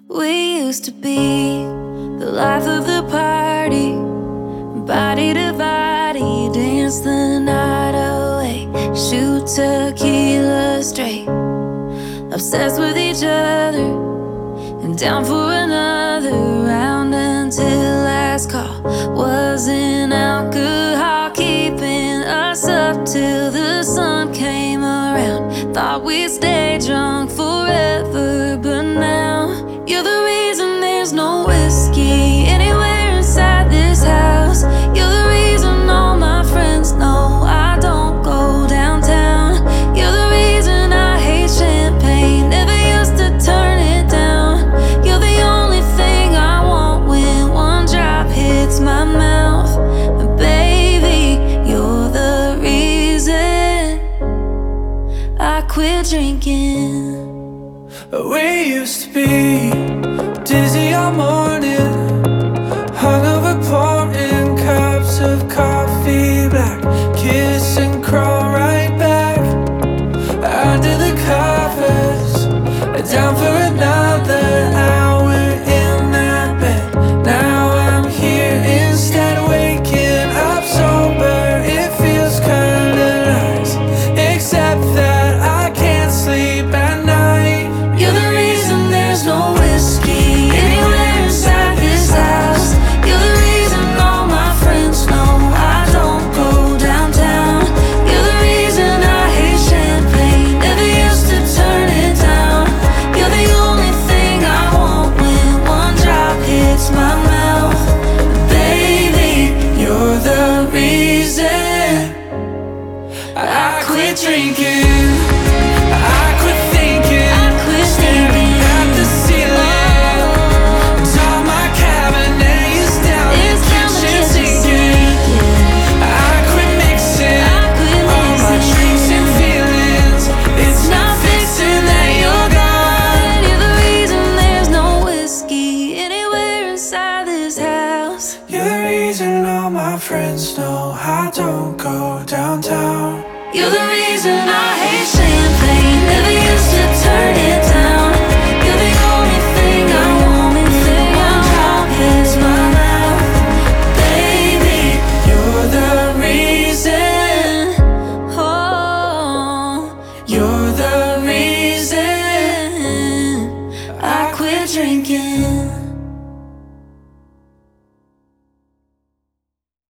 We used to be the life of the party, body to body, dance the night away, shoot tequila straight, obsessed with each other, and down for another round until last call. Wasn't alcohol keeping us up till the sun came around. Thought we'd stay drunk forever, but now you're the reason there's no whiskey anywhere inside this house. You're the reason all my friends know I don't go downtown. You're the reason I hate champagne, never used to turn it down. You're the only thing I want when one drop hits my mouth. And baby, you're the reason I quit drinking. We used to be dizzy all morning, hungover pouring cups of coffee black, kiss and crawl right back under the covers, down for another hour in that bed. Now I'm here instead, waking up sober. It feels kinda nice, except that I can't sleep at night. You're the reason there's no whiskey anywhere inside this house. You're the reason all my friends know I don't go downtown. You're the reason I hate champagne, never used to turn it down. You're the only thing I want when one drop hits my mouth. Baby, you're the reason I quit drinking. I quit thinking, staring at the ceiling. All my cabinet is down, the kitchen sinking. I quit mixing all my drinks and feelings. It's not fixing that you're gone. You're the reason there's no whiskey anywhere inside this house. You're the reason all my friends know I don't go downtown. You're the reason I